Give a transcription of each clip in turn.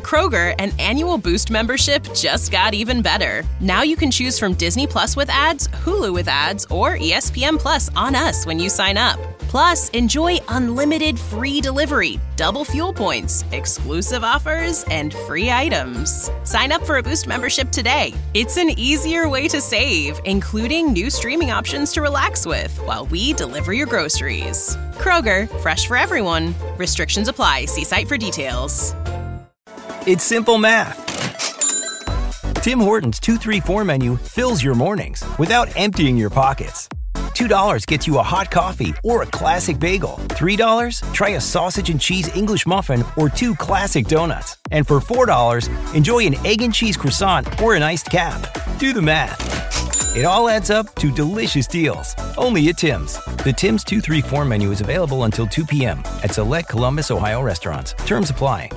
Kroger, an annual Boost membership just got even better. Now you can choose from Disney Plus with ads, Hulu with ads, or ESPN Plus on us when you sign up. Plus, enjoy unlimited free delivery, double fuel points, exclusive offers, and free items. Sign up for a Boost membership today. It's an easier way to save, including new streaming options to relax with while we deliver your groceries. Kroger, fresh for everyone. Restrictions apply. See site for details. It's simple math. Tim Hortons 2-3-4 menu fills your mornings without emptying your pockets. $2 gets you a hot coffee or a classic bagel. $3, try a sausage and cheese English muffin or 2 classic donuts. And for $4, enjoy an egg and cheese croissant or an iced cap. Do the math. It all adds up to delicious deals. Only at Tim's. The Tim's 2-3-4 menu is available until 2 p.m. at select Columbus, Ohio restaurants. Terms apply.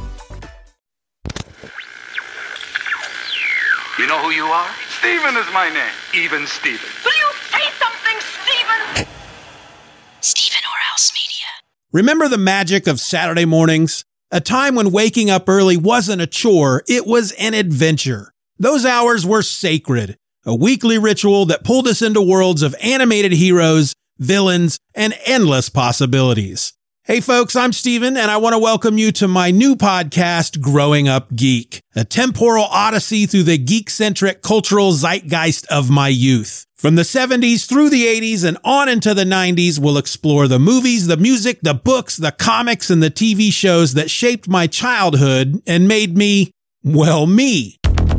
You know who you are? Steven is my name. Even Steven. Will you say something, Steven? Stephen Orhouse Media. Remember the magic of Saturday mornings? A time when waking up early wasn't a chore, it was an adventure. Those hours were sacred. A weekly ritual that pulled us into worlds of animated heroes, villains, and endless possibilities. Hey folks, I'm Steven, and I want to welcome you to my new podcast, Growing Up Geek, a temporal odyssey through the geek-centric cultural zeitgeist of my youth. From the 70s through the 80s and on into the 90s, we'll explore the movies, the music, the books, the comics, and the TV shows that shaped my childhood and made me, well, me.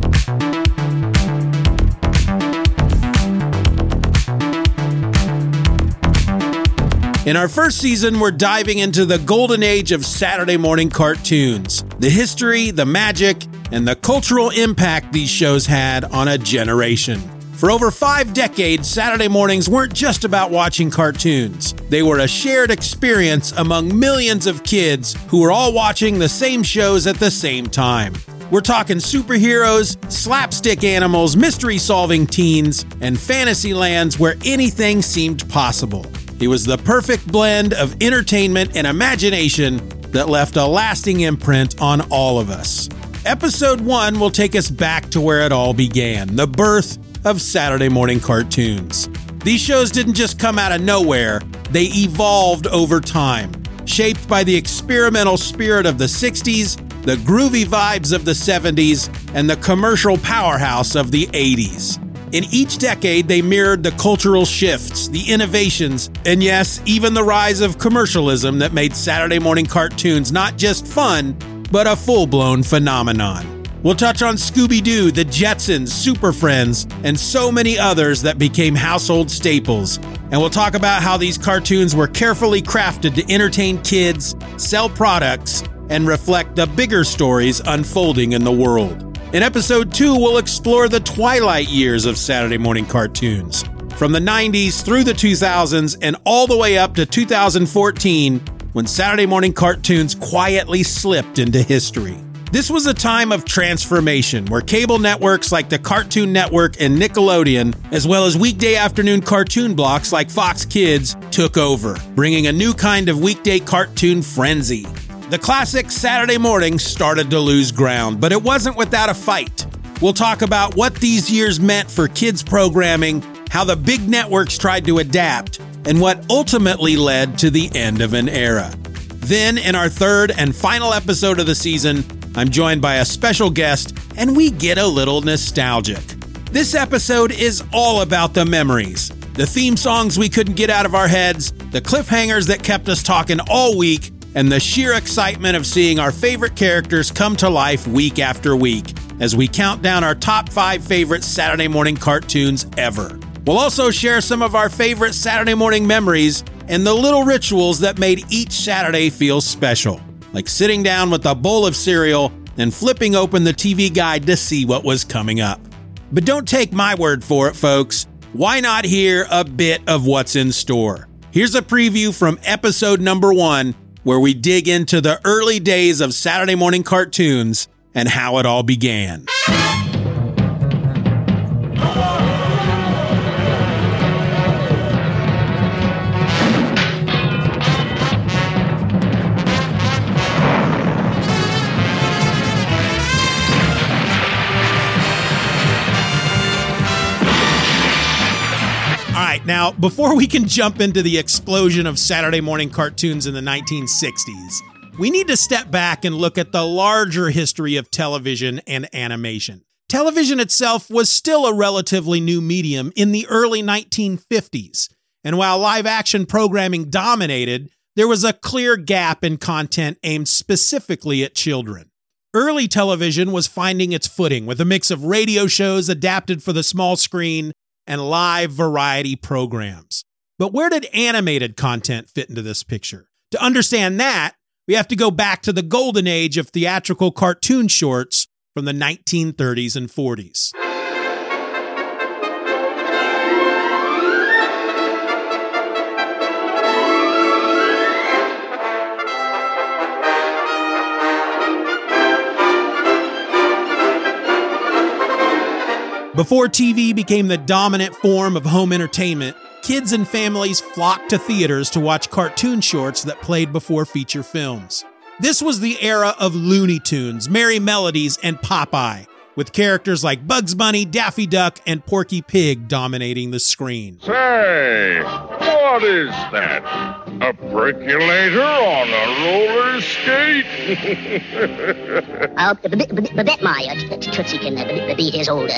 In our first season, we're diving into the golden age of Saturday morning cartoons, the history, the magic, and the cultural impact these shows had on a generation. For over 5 decades, Saturday mornings weren't just about watching cartoons. They were a shared experience among millions of kids who were all watching the same shows at the same time. We're talking superheroes, slapstick animals, mystery-solving teens, and fantasy lands where anything seemed possible. It was the perfect blend of entertainment and imagination that left a lasting imprint on all of us. Episode 1 will take us back to where it all began, the birth of Saturday morning cartoons. These shows didn't just come out of nowhere, they evolved over time, shaped by the experimental spirit of the 60s, the groovy vibes of the 70s, and the commercial powerhouse of the 80s. In each decade, they mirrored the cultural shifts, the innovations, and yes, even the rise of commercialism that made Saturday morning cartoons not just fun, but a full-blown phenomenon. We'll touch on Scooby-Doo, the Jetsons, Super Friends, and so many others that became household staples. And we'll talk about how these cartoons were carefully crafted to entertain kids, sell products, and reflect the bigger stories unfolding in the world. In episode 2, we'll explore the twilight years of Saturday morning cartoons. From the 90s through the 2000s and all the way up to 2014, when Saturday morning cartoons quietly slipped into history. This was a time of transformation where cable networks like the Cartoon Network and Nickelodeon, as well as weekday afternoon cartoon blocks like Fox Kids, took over, bringing a new kind of weekday cartoon frenzy. The classic Saturday morning started to lose ground, but it wasn't without a fight. We'll talk about what these years meant for kids programming, how the big networks tried to adapt, and what ultimately led to the end of an era. Then, in our third and final episode of the season, I'm joined by a special guest, and we get a little nostalgic. This episode is all about the memories, the theme songs we couldn't get out of our heads, the cliffhangers that kept us talking all week, and the sheer excitement of seeing our favorite characters come to life week after week as we count down our top 5 favorite Saturday morning cartoons ever. We'll also share some of our favorite Saturday morning memories and the little rituals that made each Saturday feel special, like sitting down with a bowl of cereal and flipping open the TV guide to see what was coming up. But don't take my word for it, folks. Why not hear a bit of what's in store? Here's a preview from episode number 1, where we dig into the early days of Saturday morning cartoons and how it all began. Now, before we can jump into the explosion of Saturday morning cartoons in the 1960s, we need to step back and look at the larger history of television and animation. Television itself was still a relatively new medium in the early 1950s, and while live-action programming dominated, there was a clear gap in content aimed specifically at children. Early television was finding its footing with a mix of radio shows adapted for the small screen and live variety programs. But where did animated content fit into this picture? To understand that, we have to go back to the golden age of theatrical cartoon shorts from the 1930s and 40s. Before TV became the dominant form of home entertainment, kids and families flocked to theaters to watch cartoon shorts that played before feature films. This was the era of Looney Tunes, Merry Melodies, and Popeye, with characters like Bugs Bunny, Daffy Duck, and Porky Pig dominating the screen. Say, what is that? A percolator on a roller skate? I'll bet my Tootsie can beat his old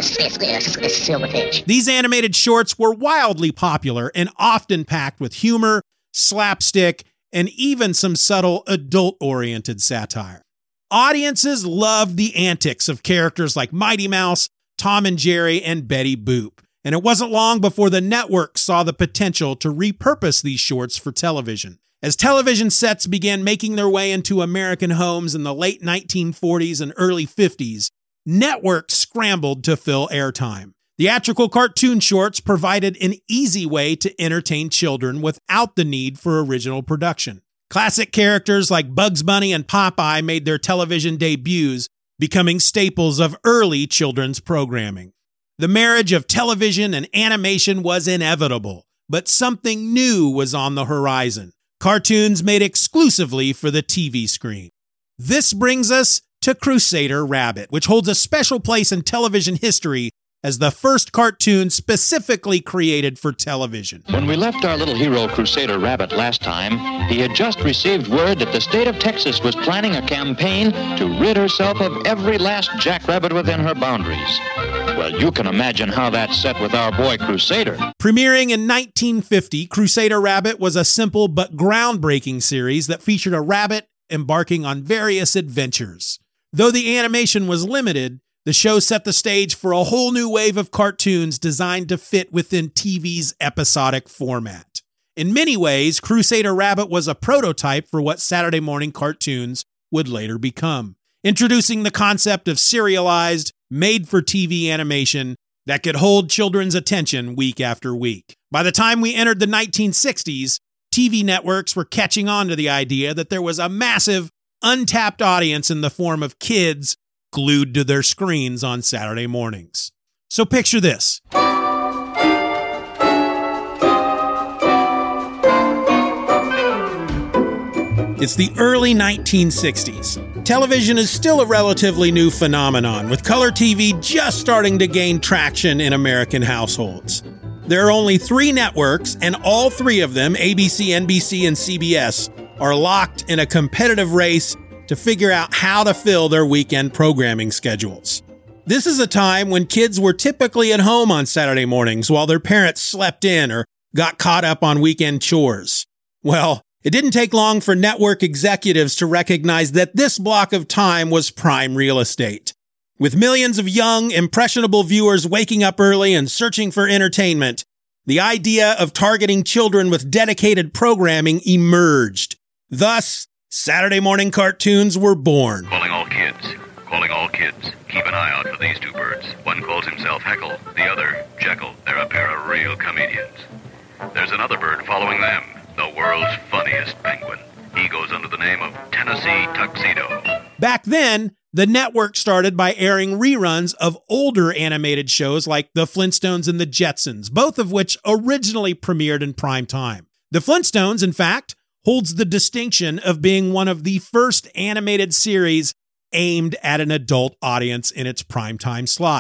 silverfish. These animated shorts were wildly popular and often packed with humor, slapstick, and even some subtle adult-oriented satire. Audiences loved the antics of characters like Mighty Mouse, Tom and Jerry, and Betty Boop. And it wasn't long before the network saw the potential to repurpose these shorts for television. As television sets began making their way into American homes in the late 1940s and early 50s, networks scrambled to fill airtime. Theatrical cartoon shorts provided an easy way to entertain children without the need for original production. Classic characters like Bugs Bunny and Popeye made their television debuts, becoming staples of early children's programming. The marriage of television and animation was inevitable, but something new was on the horizon. Cartoons made exclusively for the TV screen. This brings us to Crusader Rabbit, which holds a special place in television history as the first cartoon specifically created for television. When we left our little hero Crusader Rabbit last time, he had just received word that the state of Texas was planning a campaign to rid herself of every last jackrabbit within her boundaries. Well, you can imagine how that set with our boy Crusader. Premiering in 1950, Crusader Rabbit was a simple but groundbreaking series that featured a rabbit embarking on various adventures. Though the animation was limited, the show set the stage for a whole new wave of cartoons designed to fit within TV's episodic format. In many ways, Crusader Rabbit was a prototype for what Saturday morning cartoons would later become, introducing the concept of serialized, made-for-TV animation that could hold children's attention week after week. By the time we entered the 1960s, TV networks were catching on to the idea that there was a massive, untapped audience in the form of kids glued to their screens on Saturday mornings. So picture this. It's the early 1960s. Television is still a relatively new phenomenon, with color TV just starting to gain traction in American households. There are only 3 networks, and all 3 of them, ABC, NBC, and CBS, are locked in a competitive race to figure out how to fill their weekend programming schedules. This is a time when kids were typically at home on Saturday mornings while their parents slept in or got caught up on weekend chores. Well, it didn't take long for network executives to recognize that this block of time was prime real estate. With millions of young, impressionable viewers waking up early and searching for entertainment, the idea of targeting children with dedicated programming emerged. Thus, Saturday morning cartoons were born. Calling all kids. Calling all kids. Keep an eye out for these 2 birds. One calls himself Heckle, the other Jekyll. They're a pair of real comedians. There's another bird following them, the world's funniest penguin. He goes under the name of Tennessee Tuxedo. Back then, the network started by airing reruns of older animated shows like The Flintstones and The Jetsons, both of which originally premiered in prime time. The Flintstones, in fact, holds the distinction of being one of the first animated series aimed at an adult audience in its primetime slot.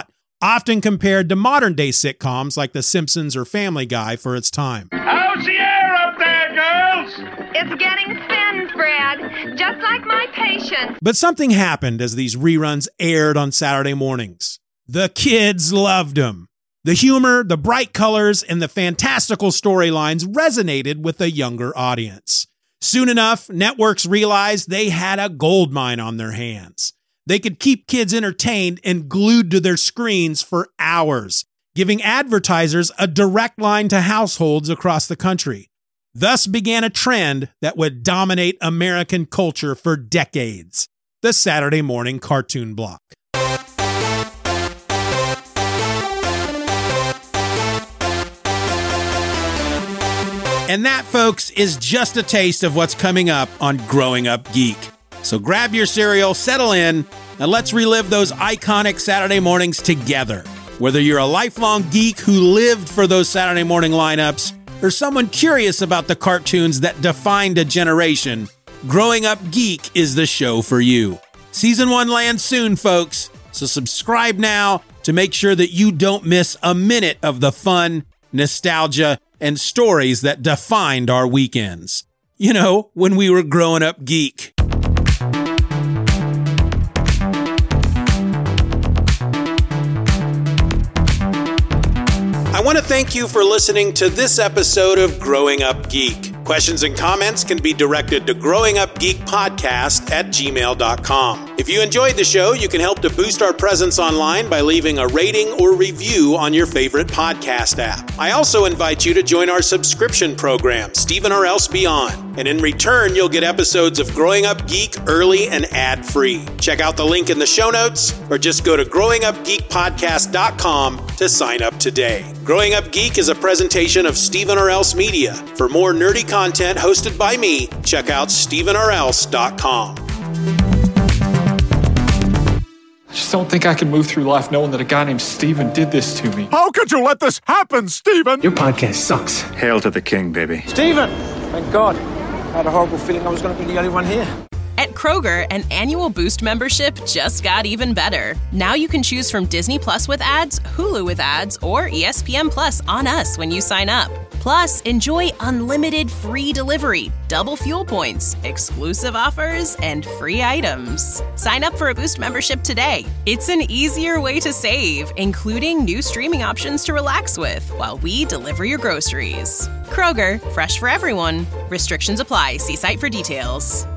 often compared to modern-day sitcoms like The Simpsons or Family Guy for its time. How's the air up there, girls? It's getting thin, Fred, just like my patient. But something happened as these reruns aired on Saturday mornings. The kids loved them. The humor, the bright colors, and the fantastical storylines resonated with a younger audience. Soon enough, networks realized they had a gold mine on their hands. They could keep kids entertained and glued to their screens for hours, giving advertisers a direct line to households across the country. Thus began a trend that would dominate American culture for decades: the Saturday morning cartoon block. And that, folks, is just a taste of what's coming up on Growing Up Geek. So grab your cereal, settle in, and let's relive those iconic Saturday mornings together. Whether you're a lifelong geek who lived for those Saturday morning lineups, or someone curious about the cartoons that defined a generation, Growing Up Geek is the show for you. Season 1 lands soon, folks, so subscribe now to make sure that you don't miss a minute of the fun, nostalgia, and stories that defined our weekends. You know, when we were growing up geek. I want to thank you for listening to this episode of Growing Up Geek. Questions and comments can be directed to growingupgeekpodcast@gmail.com. If you enjoyed the show, you can help to boost our presence online by leaving a rating or review on your favorite podcast app. I also invite you to join our subscription program, Steven or Else Beyond, and in return, you'll get episodes of Growing Up Geek early and ad-free. Check out the link in the show notes, or just go to growingupgeekpodcast.com to sign up today. Growing Up Geek is a presentation of Steven or Else Media. For more nerdy content hosted by me, check out stevenorelse.com. I just don't think I can move through life knowing that a guy named Steven did this to me. How could you let this happen, Steven? Your podcast sucks. Hail to the king, baby. Steven! Thank God. I had a horrible feeling I was going to be the only one here. At Kroger, an annual Boost membership just got even better. Now you can choose from Disney Plus with ads, Hulu with ads, or ESPN Plus on us when you sign up. Plus, enjoy unlimited free delivery, double fuel points, exclusive offers, and free items. Sign up for a Boost membership today. It's an easier way to save, including new streaming options to relax with while we deliver your groceries. Kroger, fresh for everyone. Restrictions apply. See site for details.